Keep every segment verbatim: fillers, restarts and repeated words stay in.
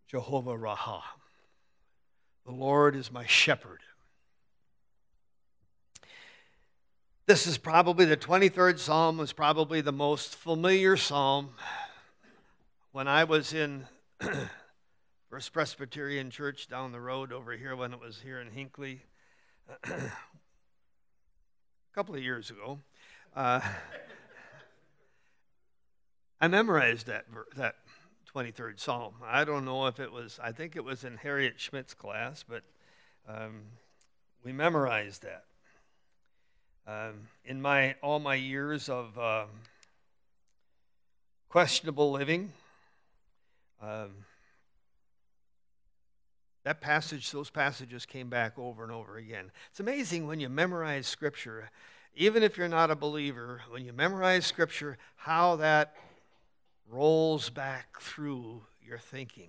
Jehovah Raha. The Lord is my shepherd. This is probably the twenty-third Psalm, was probably the most familiar psalm. When I was in First Presbyterian Church down the road over here, when it was here in Hinckley, a couple of years ago, uh, I memorized that that twenty-third Psalm. I don't know if it was, I think it was in Harriet Schmidt's class, but um, we memorized that. Um, in my all my years of um, questionable living, um, that passage, those passages came back over and over again. It's amazing when you memorize Scripture, even if you're not a believer, when you memorize Scripture, how that rolls back through your thinking.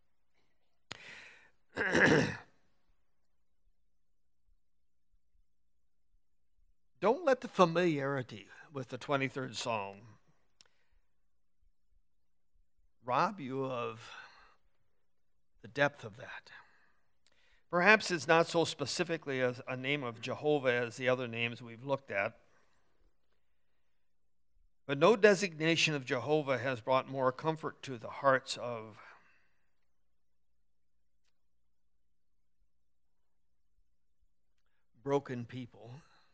Don't let the familiarity with the twenty-third Psalm rob you of the depth of that. Perhaps it's not so specifically as a name of Jehovah as the other names we've looked at, but no designation of Jehovah has brought more comfort to the hearts of broken people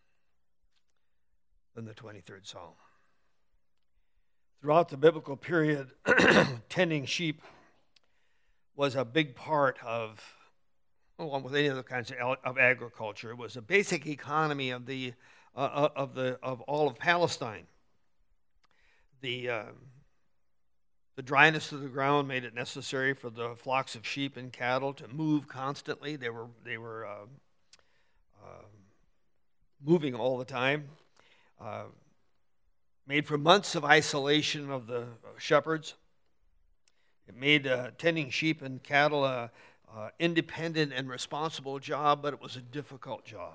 than the twenty-third Psalm. Throughout the biblical period, tending sheep was a big part of, along with any other kinds of, of agriculture. It was a basic economy of the uh, of the of all of Palestine. The uh, the dryness of the ground made it necessary for the flocks of sheep and cattle to move constantly. They were they were uh, uh, moving all the time. Uh, made for months of isolation of the shepherds. It made uh, tending sheep and cattle a uh, independent and responsible job, but it was a difficult job.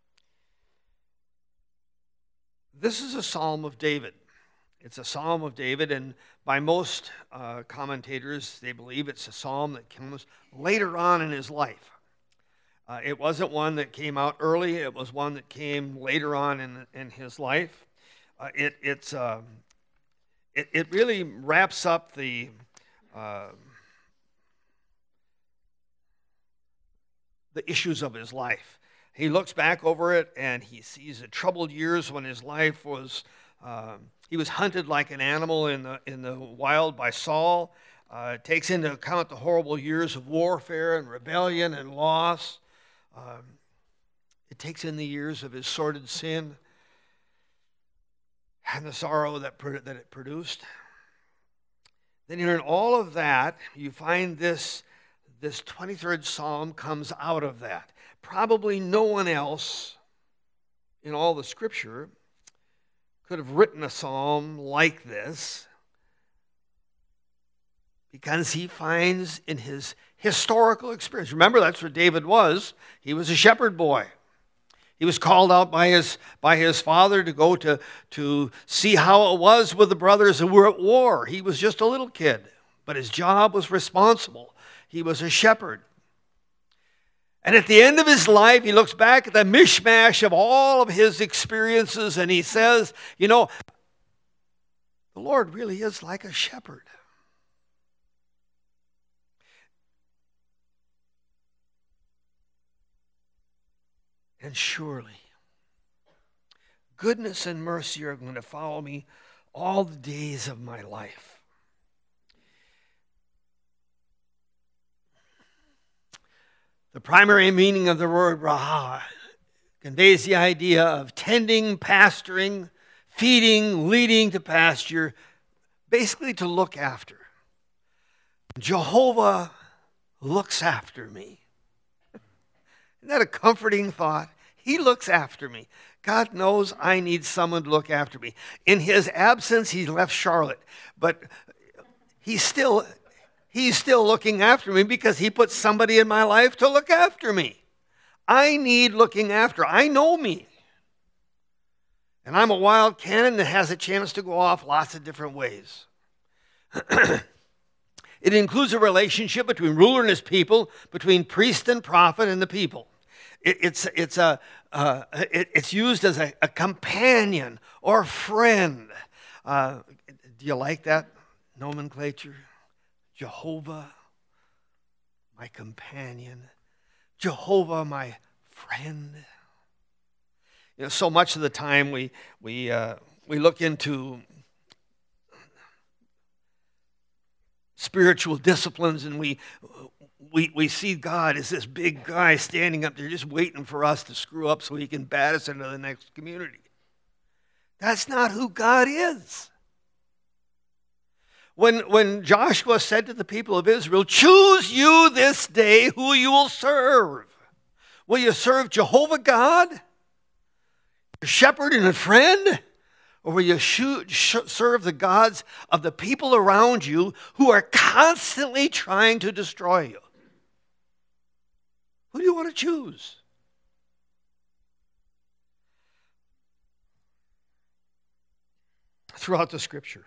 This is a Psalm of David. It's a Psalm of David, and by most uh, commentators, they believe it's a psalm that comes later on in his life. Uh, it wasn't one that came out early. It was one that came later on in, in his life. Uh, it, it's, uh, it, it really wraps up the uh, the issues of his life. He looks back over it and he sees the troubled years when his life was, uh, he was hunted like an animal in the, in the wild by Saul. Uh, it takes into account the horrible years of warfare and rebellion and loss. Um, it takes in the years of his sordid sin and the sorrow that, that it produced. Then in all of that, you find this, this twenty-third Psalm comes out of that. Probably no one else in all the Scripture could have written a psalm like this, because he finds in his historical experience. Remember, that's where David was. He was a shepherd boy. He was called out by his, by his father to go to, to see how it was with the brothers who were at war. He was just a little kid, but his job was responsible. He was a shepherd. And at the end of his life, he looks back at the mishmash of all of his experiences and he says, you know, the Lord really is like a shepherd. And surely, goodness and mercy are going to follow me all the days of my life. The primary meaning of the word raha conveys the idea of tending, pasturing, feeding, leading to pasture, basically to look after. Jehovah looks after me. Isn't that a comforting thought? He looks after me. God knows I need someone to look after me. In his absence, he left Charlotte, but he's still, he's still looking after me because he put somebody in my life to look after me. I need looking after. I know me. And I'm a wild cannon that has a chance to go off lots of different ways. It includes a relationship between ruler and his people, between priest and prophet and the people. It, it's, it's, a, uh, it, it's used as a, a companion or friend. Uh, do you like that nomenclature? Jehovah, my companion. Jehovah, my friend. You know, so much of the time we, we, uh, we look into spiritual disciplines, and we, we we see God as this big guy standing up there just waiting for us to screw up so he can bat us into the next community. That's not who God is. When, when Joshua said to the people of Israel, choose you this day who you will serve. Will you serve Jehovah God, your shepherd and a friend? Or will you shoot, sh- serve the gods of the people around you who are constantly trying to destroy you? Who do you want to choose? Throughout the scripture,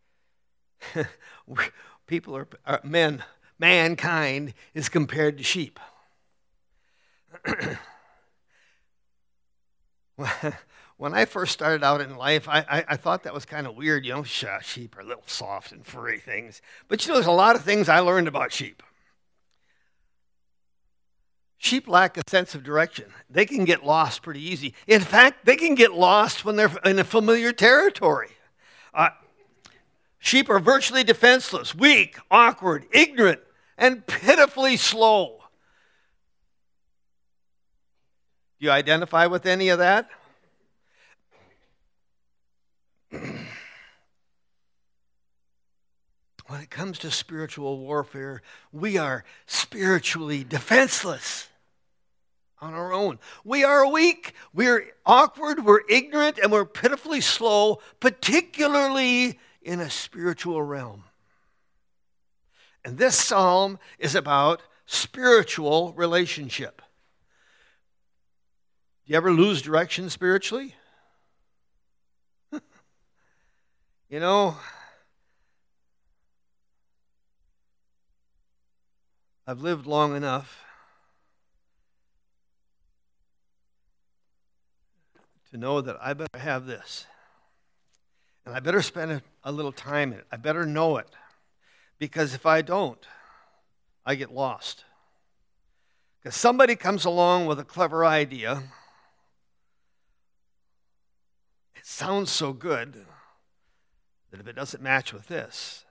people are, are men, mankind is compared to sheep. When I first started out in life, I, I, I thought that was kind of weird. You know, sheep are little soft and furry things. But you know, there's a lot of things I learned about sheep. Sheep lack a sense of direction. They can get lost pretty easy. In fact, they can get lost when they're in a familiar territory. Uh, sheep are virtually defenseless, weak, awkward, ignorant, and pitifully slow. Do you identify with any of that? When it comes to spiritual warfare, we are spiritually defenseless on our own. We are weak, we're awkward, we're ignorant, and we're pitifully slow, particularly in a spiritual realm. And this psalm is about spiritual relationship. Do you ever lose direction spiritually? You know, I've lived long enough to know that I better have this. And I better spend a, a little time in it. I better know it. Because if I don't, I get lost. Because somebody comes along with a clever idea. It sounds so good that if it doesn't match with this,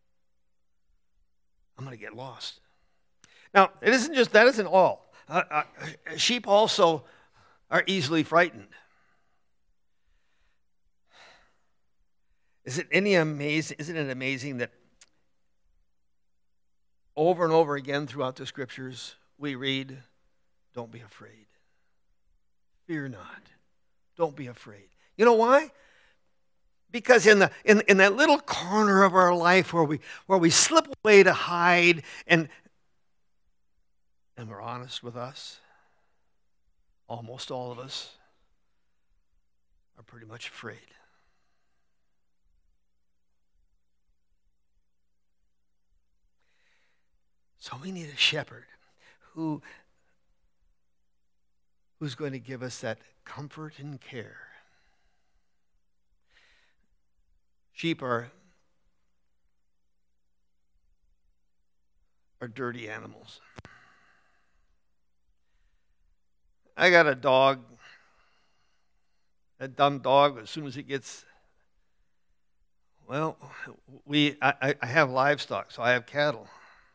I'm going to get lost. Now, it isn't just, that isn't all. Uh, uh, sheep also are easily frightened. Is it any amazing, isn't it amazing that over and over again throughout the scriptures we read, don't be afraid. Fear not. Don't be afraid. You know why? Because in the in, in that little corner of our life where we where we slip away to hide and and we're honest with us, almost all of us are pretty much afraid. So we need a shepherd who who's going to give us that comfort and care. Sheep are, are dirty animals. I got a dog, a dumb dog. As soon as it gets, well, we I, I have livestock, so I have cattle.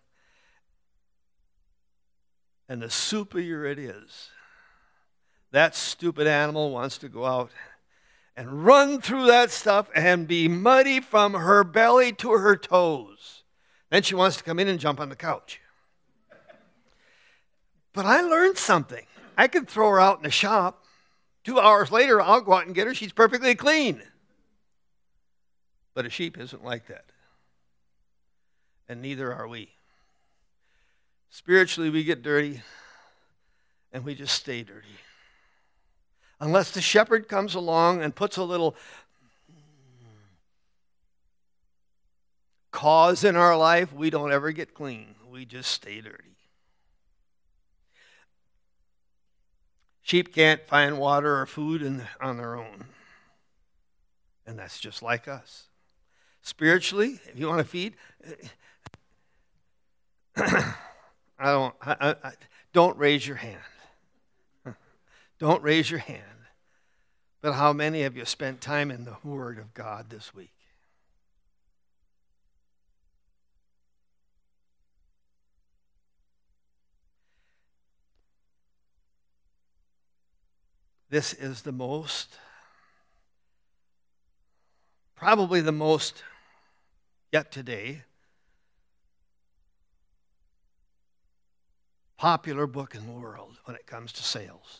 And the soupier it is, that stupid animal wants to go out and run through that stuff and be muddy from her belly to her toes. Then she wants to come in and jump on the couch. But I learned something. I can throw her out in the shop. Two hours later, I'll go out and get her. She's perfectly clean. But a sheep isn't like that. And neither are we. Spiritually, we get dirty, and we just stay dirty. Unless the shepherd comes along and puts a little cause in our life, we don't ever get clean. We just stay dirty. Sheep can't find water or food in, on their own. And that's just like us. Spiritually, if you want to feed, I don't, I, I, don't raise your hand. Don't raise your hand. But how many of you spent time in the Word of God this week? This is the most, probably the most, yet today, popular book in the world when it comes to sales.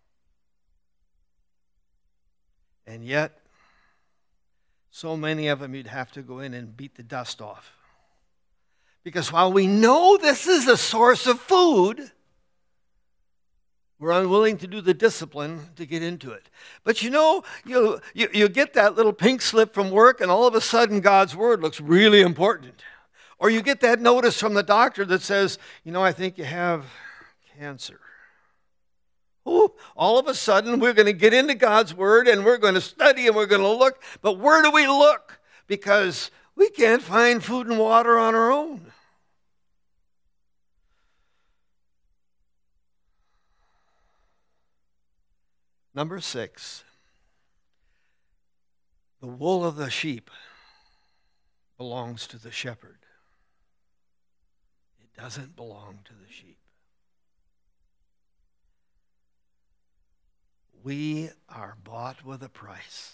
And yet, so many of them you'd have to go in and beat the dust off. Because while we know this is a source of food, we're unwilling to do the discipline to get into it. But you know, you, you, you get that little pink slip from work, and all of a sudden God's Word looks really important. Or you get that notice from the doctor that says, you know, I think you have cancer. Ooh, all of a sudden we're going to get into God's Word, and we're going to study, and we're going to look. But where do we look? Because we can't find food and water on our own. Number six, the wool of the sheep belongs to the shepherd. It doesn't belong to the sheep. We are bought with a price.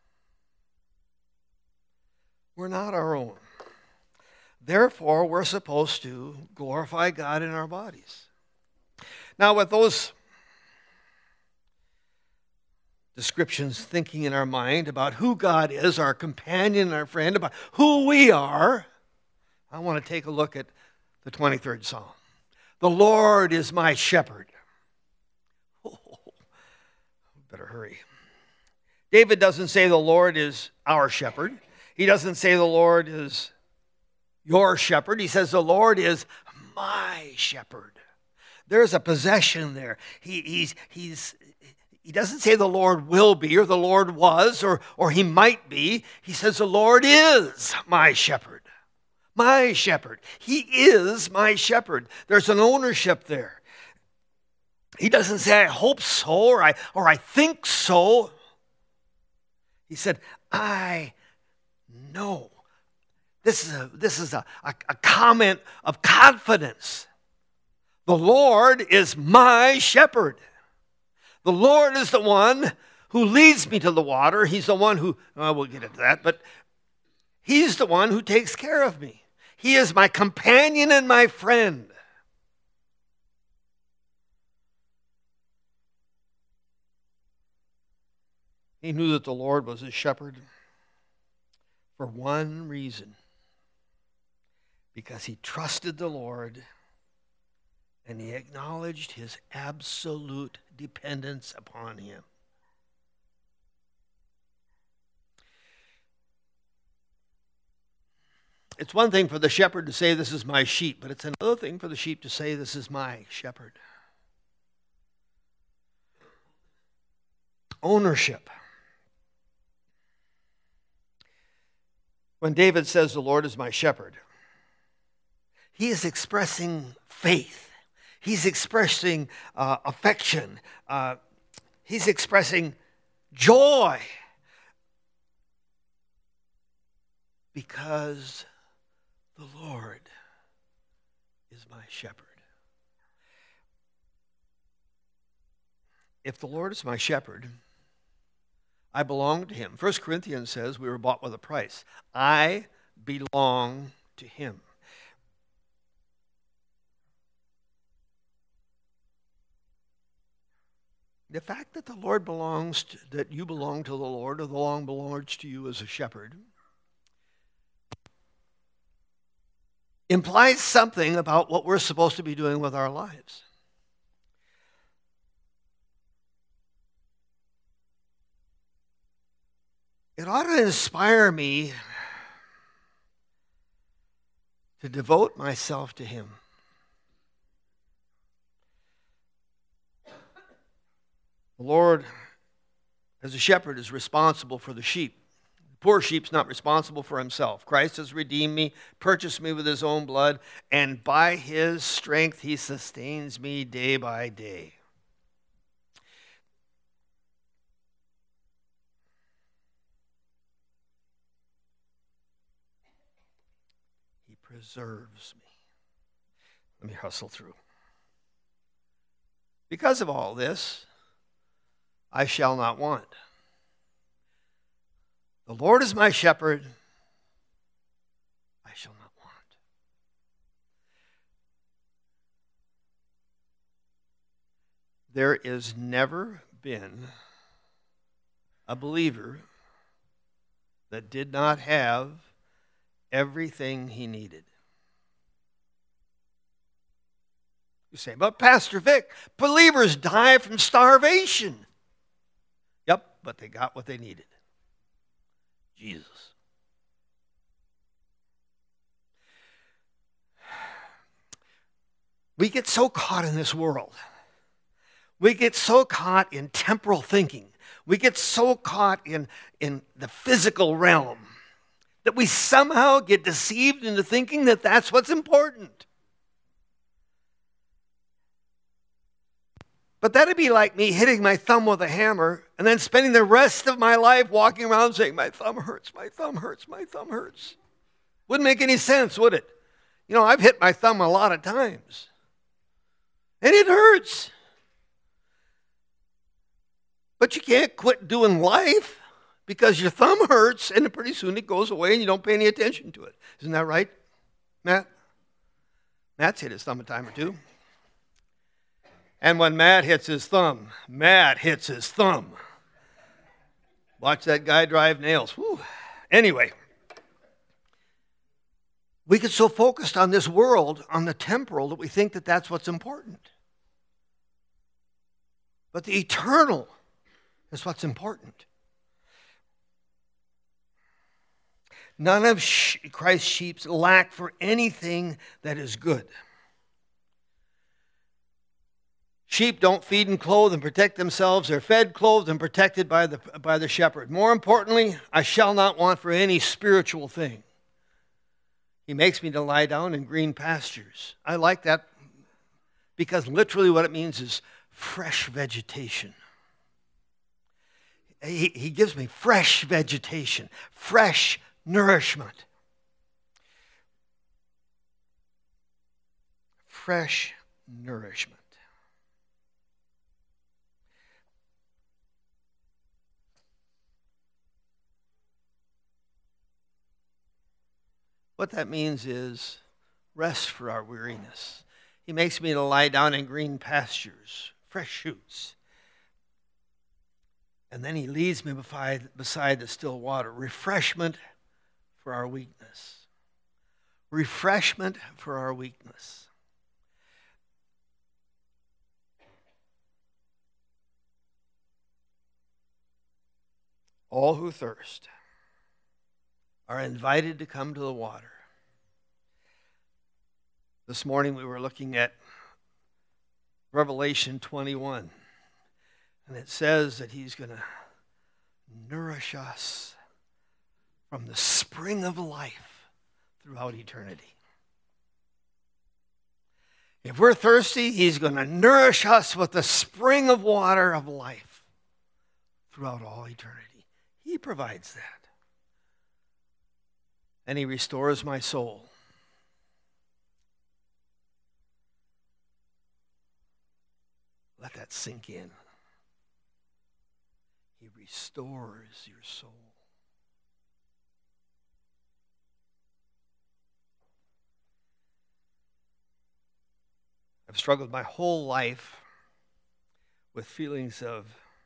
We're not our own. Therefore, we're supposed to glorify God in our bodies. Now, with those descriptions thinking in our mind about who God is, our companion, our friend, about who we are, I want to take a look at the twenty-third Psalm. The Lord is my shepherd. Oh, better hurry. David doesn't say the Lord is our shepherd. He doesn't say the Lord is your shepherd. He says the Lord is my shepherd. There's a possession there. He, he's, he's, he doesn't say the Lord will be or the Lord was or, or he might be. He says the Lord is my shepherd. My shepherd. He is my shepherd. There's an ownership there. He doesn't say I hope so or I, or I think so. He said, I know. This is a, this is a, a, a comment of confidence. The Lord is my shepherd. The Lord is the one who leads me to the water. He's the one who, well, we'll get into that, but he's the one who takes care of me. He is my companion and my friend. He knew that the Lord was his shepherd for one reason. Because he trusted the Lord and he acknowledged his absolute dependence upon him. It's one thing for the shepherd to say, this is my sheep, but it's another thing for the sheep to say, this is my shepherd. Ownership. When David says, the Lord is my shepherd, he is expressing faith. He's expressing uh, affection. Uh, he's expressing joy. Because the Lord is my shepherd. If the Lord is my shepherd, I belong to him. First Corinthians says we were bought with a price. I belong to him. The fact that the Lord belongs to, that you belong to the Lord, or the Lord belongs to you as a shepherd, implies something about what we're supposed to be doing with our lives. It ought to inspire me to devote myself to him. The Lord, as a shepherd, is responsible for the sheep. The poor sheep's not responsible for himself. Christ has redeemed me, purchased me with his own blood, and by his strength he sustains me day by day. He preserves me. Let me hustle through. Because of all this, I shall not want. The Lord is my shepherd, I shall not want. There is never been a believer that did not have everything he needed. You say, but Pastor Vic, believers die from starvation. Yep, but they got what they needed. Jesus. We get so caught in this world. We get so caught in temporal thinking. We get so caught in, in the physical realm that we somehow get deceived into thinking that that's what's important. But that'd be like me hitting my thumb with a hammer and then spending the rest of my life walking around saying, my thumb hurts, my thumb hurts, my thumb hurts. Wouldn't make any sense, would it? You know, I've hit my thumb a lot of times. And it hurts. But you can't quit doing life because your thumb hurts and pretty soon it goes away and you don't pay any attention to it. Isn't that right, Matt? Matt's hit his thumb a time or two. And when Matt hits his thumb, Matt hits his thumb. Watch that guy drive nails. Whew. Anyway, we get so focused on this world, on the temporal, that we think that that's what's important. But the eternal is what's important. None of Christ's sheep lack for anything that is good. Sheep don't feed and clothe and protect themselves. They're fed, clothed, and protected by the, by the shepherd. More importantly, I shall not want for any spiritual thing. He makes me to lie down in green pastures. I like that because literally what it means is fresh vegetation. He, he gives me fresh vegetation, fresh nourishment. Fresh nourishment. What that means is rest for our weariness. He makes me to lie down in green pastures, fresh shoots. And then he leads me beside, beside the still water. Refreshment for our weakness. Refreshment for our weakness. All who thirst are invited to come to the water. This morning we were looking at Revelation twenty-one, and it says that he's going to nourish us from the spring of life throughout eternity. If we're thirsty, he's going to nourish us with the spring of water of life throughout all eternity. He provides that. And he restores my soul. Let that sink in. He restores your soul. I've struggled my whole life with feelings of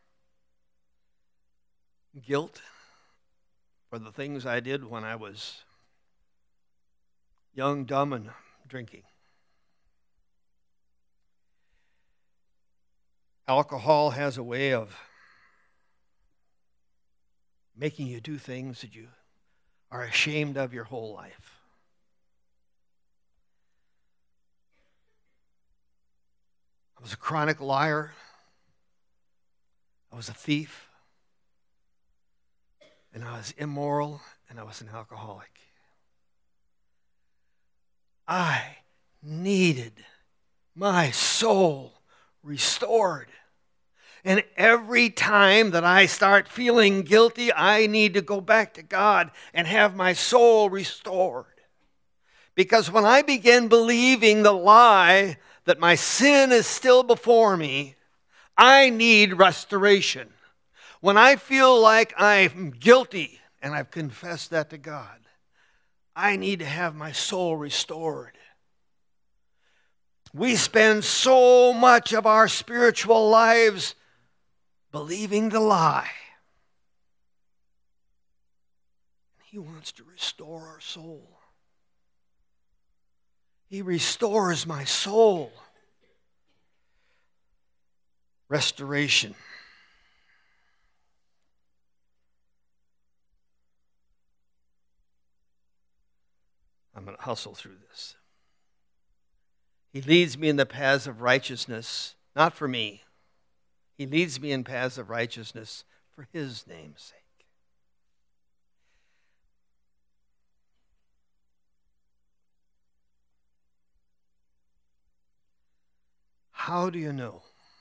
guilt for the things I did when I was young, dumb, and drinking. Alcohol has a way of making you do things that you are ashamed of your whole life. was a chronic liar. I was a thief. And I was immoral, and I was an alcoholic. I needed my soul restored. And every time that I start feeling guilty, I need to go back to God and have my soul restored. Because when I begin believing the lie that my sin is still before me, I need restoration. When I feel like I'm guilty, and I've confessed that to God, I need to have my soul restored. We spend so much of our spiritual lives believing the lie. He wants to restore our soul. He restores my soul. Restoration. I'm going to hustle through this. He leads me in the paths of righteousness, not for me. He leads me in paths of righteousness for his name's sake. How do you know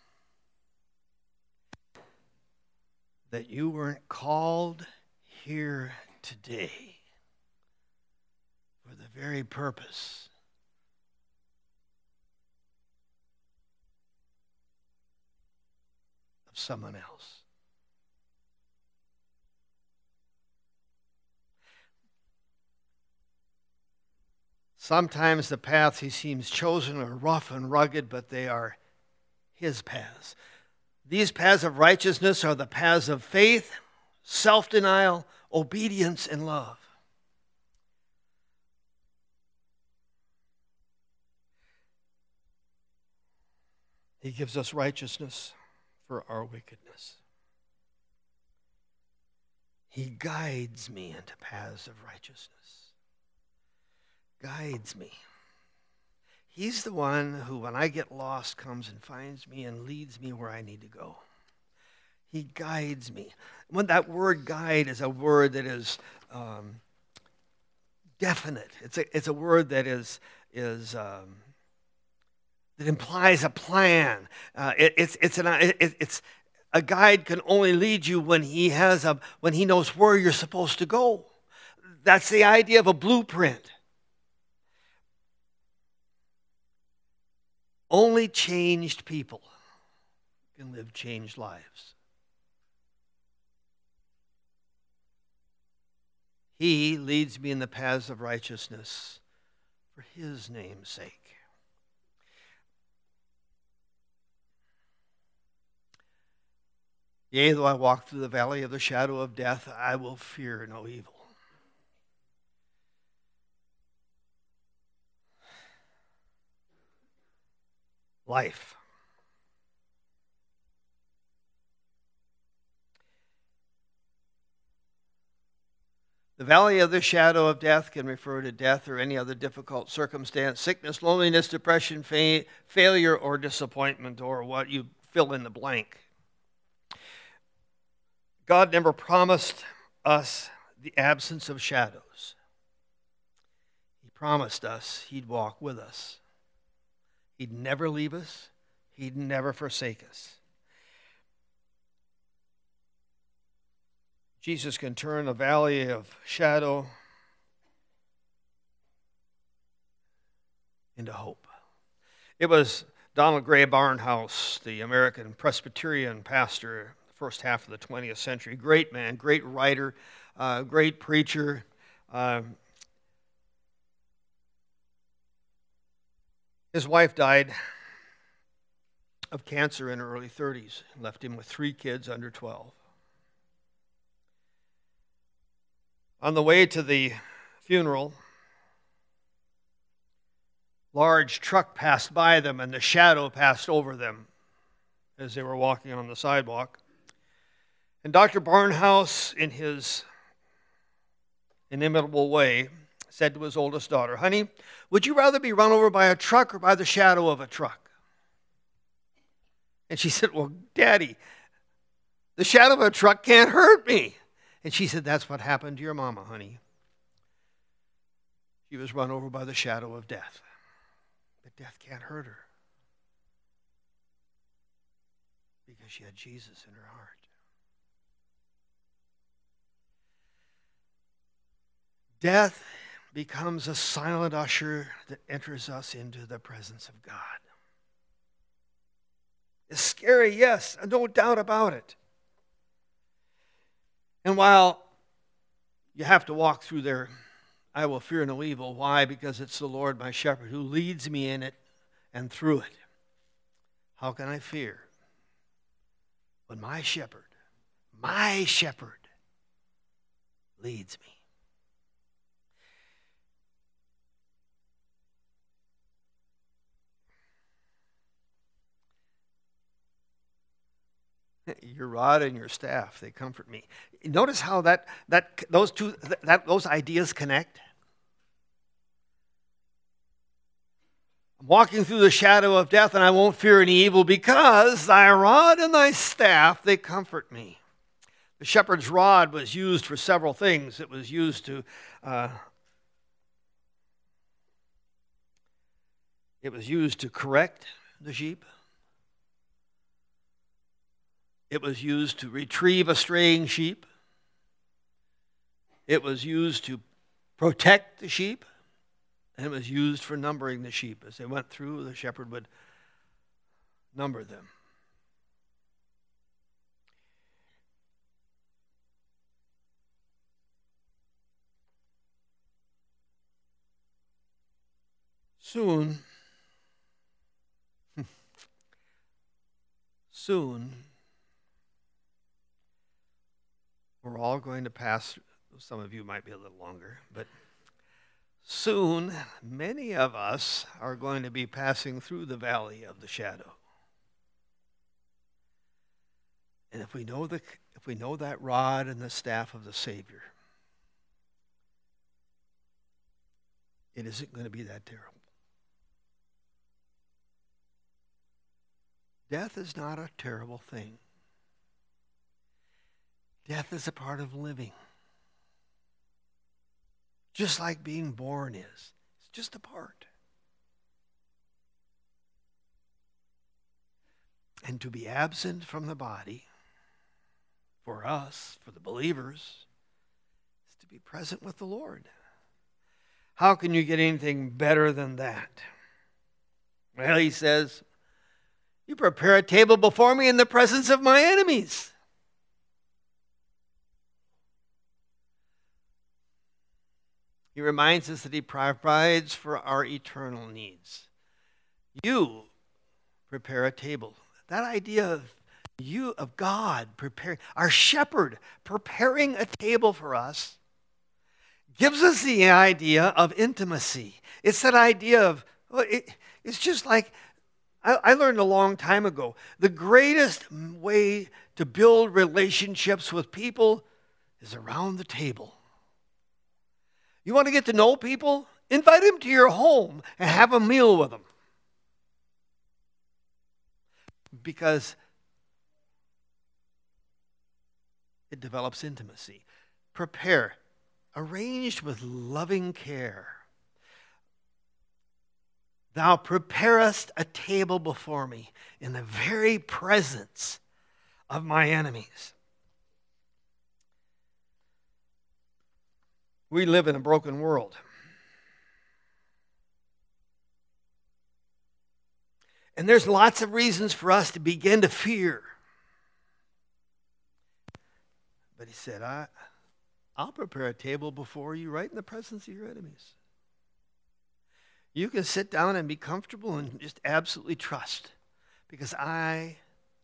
that you weren't called here today for the very purpose of someone else? Sometimes the paths he seems chosen are rough and rugged, but they are his paths. These paths of righteousness are the paths of faith, self-denial, obedience, and love. He gives us righteousness for our wickedness. He guides me into paths of righteousness. Guides me. He's the one who, when I get lost, comes and finds me and leads me where I need to go. He guides me. When that word guide is a word that is um, definite. It's a, it's a word that is, is um, that implies a plan. Uh, it, it's, it's, an, it, it's a guide can only lead you when he has a when he knows where you're supposed to go. That's the idea of a blueprint. Only changed people can live changed lives. He leads me in the paths of righteousness for his name's sake. Yea, though I walk through the valley of the shadow of death, I will fear no evil. Life. The valley of the shadow of death can refer to death or any other difficult circumstance, sickness, loneliness, depression, fa- failure, or disappointment, or what you fill in the blank. God never promised us the absence of shadows. He promised us he'd walk with us. He'd never leave us. He'd never forsake us. Jesus can turn a valley of shadow into hope. It was Donald Gray Barnhouse, the American Presbyterian pastor, the first half of the twentieth century. Great man, great writer, uh, great preacher. Uh, His wife died of cancer in her early thirties, left him with three kids under twelve. On the way to the funeral, a large truck passed by them and the shadow passed over them as they were walking on the sidewalk. And Doctor Barnhouse, in his inimitable way, said to his oldest daughter, "Honey, would you rather be run over by a truck or by the shadow of a truck?" And she said, well, Daddy, the shadow of a truck can't hurt me. And she said, that's what happened to your mama, honey. She was run over by the shadow of death. But death can't hurt her because she had Jesus in her heart. Death becomes a silent usher that enters us into the presence of God. It's scary, yes, no doubt about it. And while you have to walk through there, I will fear no evil. Why? Because it's the Lord my shepherd who leads me in it and through it. How can I fear when my shepherd, my shepherd, leads me? Your rod and your staff, they comfort me. Notice how that that those two that those ideas connect. I'm walking through the shadow of death, and I won't fear any evil because thy rod and thy staff, they comfort me. The shepherd's rod was used for several things. It was used to uh, it was used to correct the sheep. It was used to retrieve a straying sheep. It was used to protect the sheep. And it was used for numbering the sheep. As they went through, the shepherd would number them. Soon, soon, we're all going to pass, some of you might be a little longer, but soon, many of us are going to be passing through the valley of the shadow. And if we know the, if we know that rod and the staff of the Savior, it isn't going to be that terrible. Death is not a terrible thing. Death is a part of living. Just like being born is. It's just a part. And to be absent from the body, for us, for the believers, is to be present with the Lord. How can you get anything better than that? Well, he says, you prepare a table before me in the presence of my enemies. He reminds us that he provides for our eternal needs. You prepare a table. That idea of you, of God preparing, our shepherd preparing a table for us, gives us the idea of intimacy. It's that idea of, it, it's just like, I, I learned a long time ago, the greatest way to build relationships with people is around the table. You want to get to know people? Invite them to your home and have a meal with them. Because it develops intimacy. Prepare, arranged with loving care. Thou preparest a table before me in the very presence of my enemies. We live in a broken world. And there's lots of reasons for us to begin to fear. But he said, I, I'll prepare a table before you right in the presence of your enemies. You can sit down and be comfortable and just absolutely trust, because I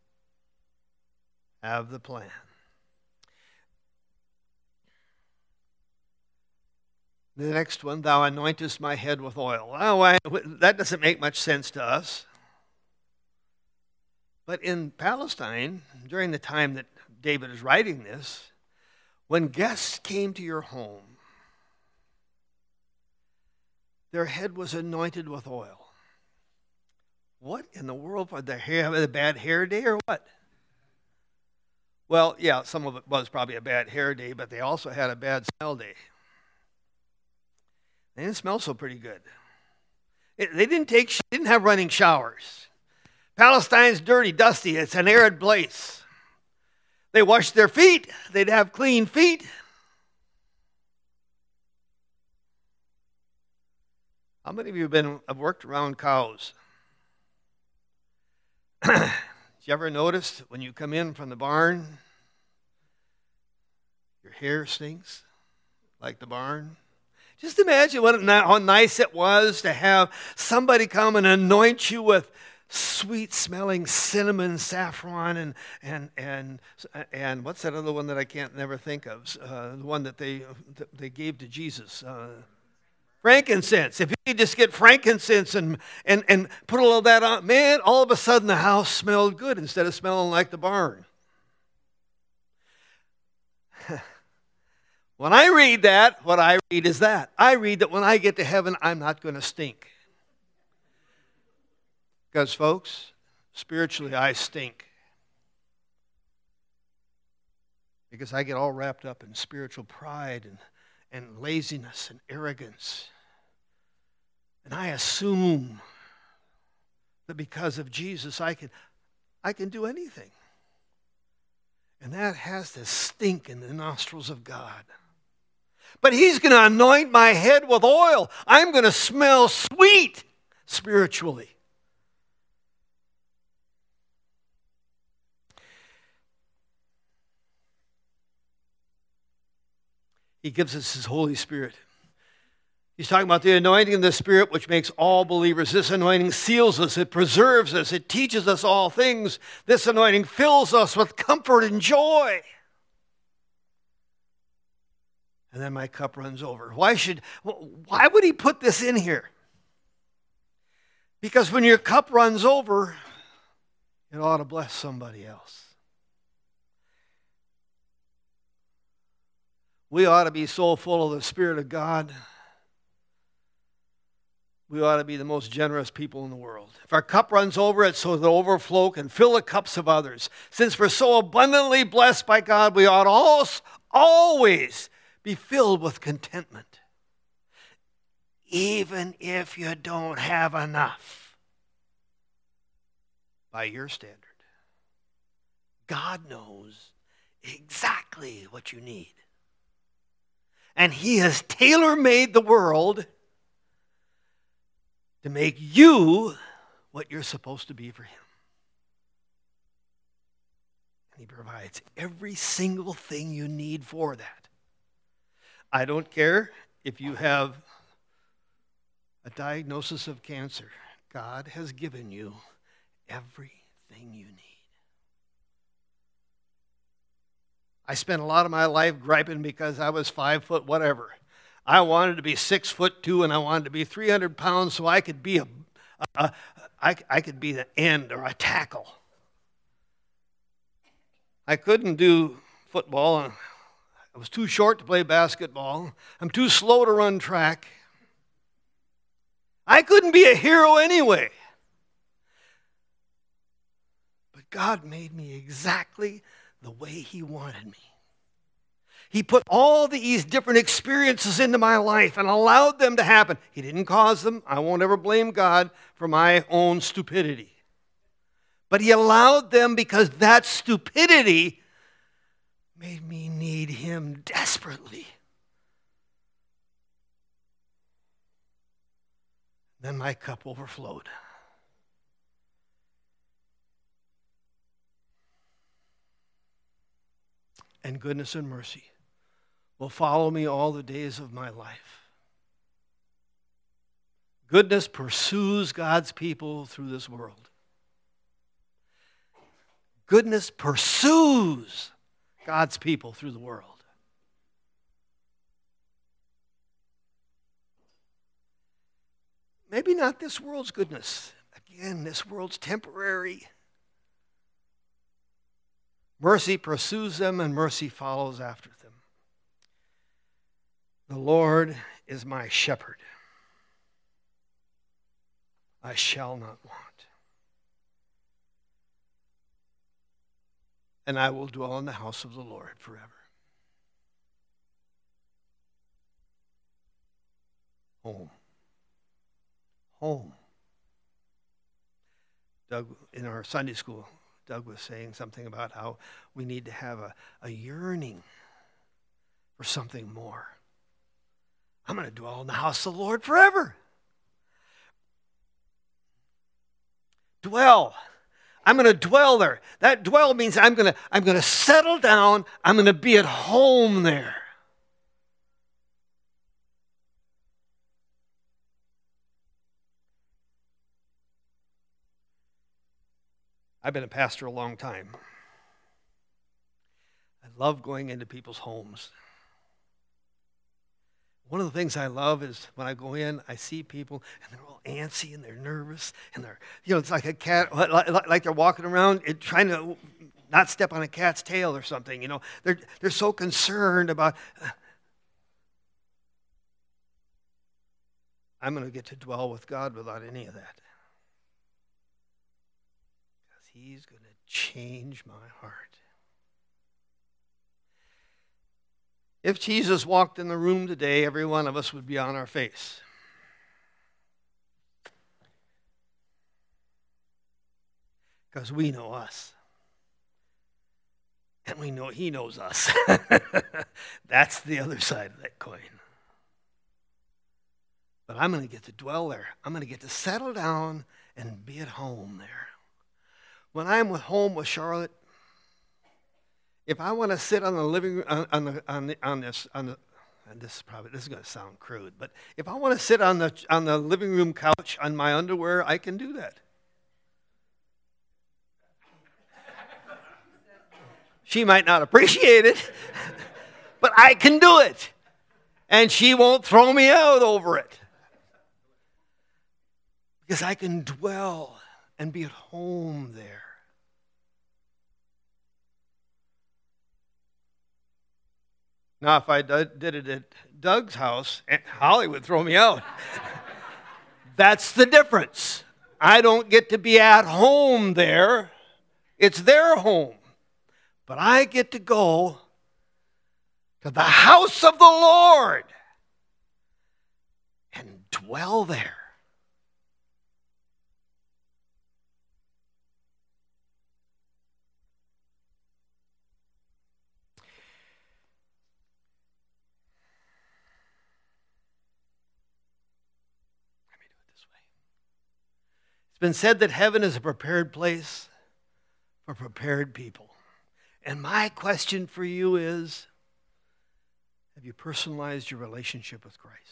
have the plan. The next one, thou anointest my head with oil. Oh, I, that doesn't make much sense to us. But in Palestine, during the time that David is writing this, when guests came to your home, their head was anointed with oil. What in the world? Did the hair have a bad hair day or what? Well, yeah, some of it was probably a bad hair day, but they also had a bad smell day. They didn't smell so pretty good. It, they didn't take, didn't have running showers. Palestine's dirty, dusty. It's an arid place. They washed their feet. They'd have clean feet. How many of you have been have worked around cows? Did you ever notice when you come in from the barn, your hair stinks like the barn? Just imagine what, how nice it was to have somebody come and anoint you with sweet-smelling cinnamon, saffron, and and and and what's that other one that I can't never think of? Uh, the one that they that they gave to Jesus. Uh, Frankincense. If you could just get frankincense and, and, and put a little of that on, man, all of a sudden the house smelled good instead of smelling like the barn. When I read that, what I read is that. I read that when I get to heaven, I'm not going to stink. Because, folks, spiritually I stink. Because I get all wrapped up in spiritual pride and and laziness and arrogance. And I assume that because of Jesus, I can, I can do anything. And that has to stink in the nostrils of God. But he's going to anoint my head with oil. I'm going to smell sweet spiritually. He gives us his Holy Spirit. He's talking about the anointing of the Spirit, which makes all believers. This anointing seals us. It preserves us. It teaches us all things. This anointing fills us with comfort and joy. And then my cup runs over. Why should, why would he put this in here? Because when your cup runs over, it ought to bless somebody else. We ought to be so full of the Spirit of God. We ought to be the most generous people in the world. If our cup runs over, it's so the overflow can fill the cups of others. Since we're so abundantly blessed by God, we ought to always be filled with contentment. Even if you don't have enough by your standard. God knows exactly what you need. And he has tailor-made the world to make you what you're supposed to be for him. And he provides every single thing you need for that. I don't care if you have a diagnosis of cancer. God has given you everything you need. I spent a lot of my life griping because I was five foot whatever. I wanted to be six foot two and I wanted to be three hundred pounds so I could be a, a, a I, I could be the end or a tackle. I couldn't do football. I was too short to play basketball. I'm too slow to run track. I couldn't be a hero anyway. But God made me exactly the way he wanted me. He put all these different experiences into my life and allowed them to happen. He didn't cause them. I won't ever blame God for my own stupidity. But he allowed them because that stupidity made me need him desperately. Then my cup overflowed. And goodness and mercy will follow me all the days of my life. Goodness pursues God's people through this world. Goodness pursues God's people through the world. Maybe not this world's goodness. Again, this world's temporary. Mercy pursues them and mercy follows after them. The Lord is my shepherd. I shall not want. and I will dwell in the house of the Lord forever. Home. Home. Doug, in our Sunday school, Doug was saying something about how we need to have a, a yearning for something more. I'm going to dwell in the house of the Lord forever. Dwell. I'm going to dwell there. That dwell means I'm going to I'm going to settle down. I'm going to be at home there. I've been a pastor a long time. I love going into people's homes. One of the things I love is when I go in, I see people and they're all antsy and they're nervous and they're, you know, it's like a cat, like, like they're walking around it, trying to not step on a cat's tail or something. You know, they're they're so concerned about. Uh, I'm going to get to dwell with God without any of that. He's going to change my heart. If Jesus walked in the room today, every one of us would be on our face. Because we know us. And we know he knows us. That's the other side of that coin. But I'm going to get to dwell there. I'm going to get to settle down and be at home there. When I'm with home with Charlotte, if I want to sit on the living on, on the on the on this on the and this is probably this is going to sound crude, but if I want to sit on the on the living room couch on my underwear, I can do that. She might not appreciate it, but I can do it, and she won't throw me out over it because I can dwell and be at home there. Now, if I did it at Doug's house, Holly would throw me out. That's the difference. I don't get to be at home there. It's their home. But I get to go to the house of the Lord and dwell there. It's been said that heaven is a prepared place for prepared people. And my question for you is, have you personalized your relationship with Christ?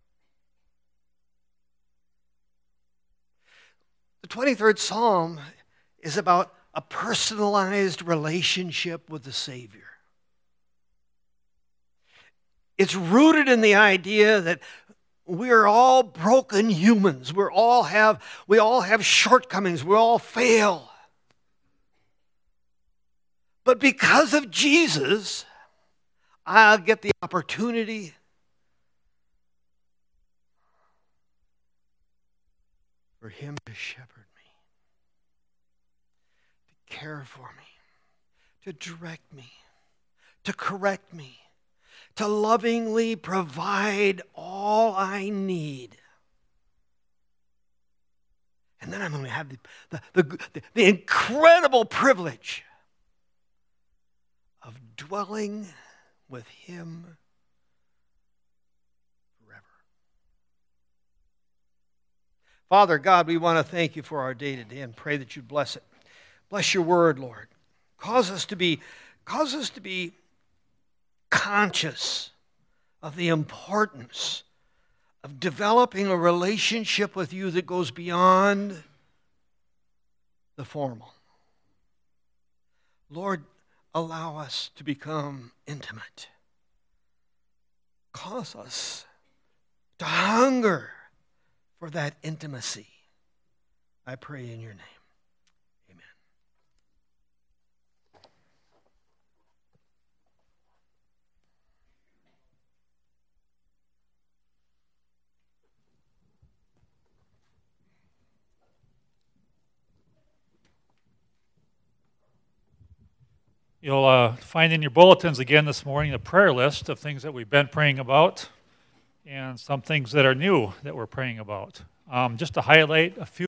The twenty-third Psalm is about a personalized relationship with the Savior. It's rooted in the idea that we're all broken humans. We all have we all have shortcomings. We all fail. But because of Jesus, I'll get the opportunity for him to shepherd me, to care for me, to direct me, to correct me, to lovingly provide all I need. And then I'm going to have the, the, the, the incredible privilege of dwelling with him forever. Father God, we want to thank you for our day today and pray that you bless it. Bless your word, Lord. Cause us to be, cause us to be conscious of the importance of developing a relationship with you that goes beyond the formal. Lord, allow us to become intimate. Cause us to hunger for that intimacy. I pray in your name. Amen. You'll uh, find in your bulletins again this morning a prayer list of things that we've been praying about and some things that are new that we're praying about. Um, just to highlight a few